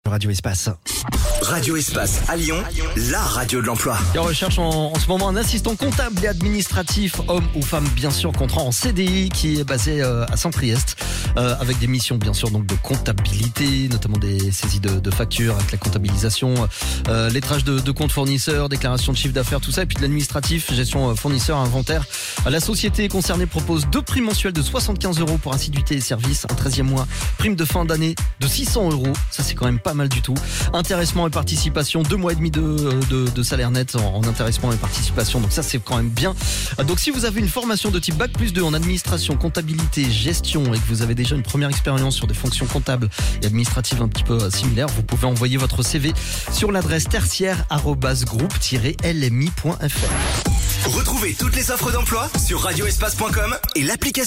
Radio Espace. Radio Espace à Lyon, la radio de l'emploi. Et on recherche en ce moment un assistant comptable et administratif, homme ou femme bien sûr, contrat en CDI qui est basé à Saint-Priest, avec des missions bien sûr donc de comptabilité, notamment des saisies de factures avec la comptabilisation, lettrage de comptes fournisseurs, déclaration de chiffre d'affaires, tout ça, et puis de l'administratif, gestion fournisseur, inventaire. La société concernée propose 2 primes mensuelles de 75 € pour assiduité et service, un 13e mois, prime de fin d'année de 600 €, ça c'est quand même pas mal du tout. Intéressement et participation, 2 mois et demi de salaire net en intéressement et participation, donc ça c'est quand même bien. Donc si vous avez une formation de type Bac+2 en administration, comptabilité, gestion et que vous avez déjà une première expérience sur des fonctions comptables et administratives un petit peu similaires, vous pouvez envoyer votre CV sur l'adresse tertiaire@groupe-lmi.fr. Retrouvez toutes les offres d'emploi sur radioespace.com et l'application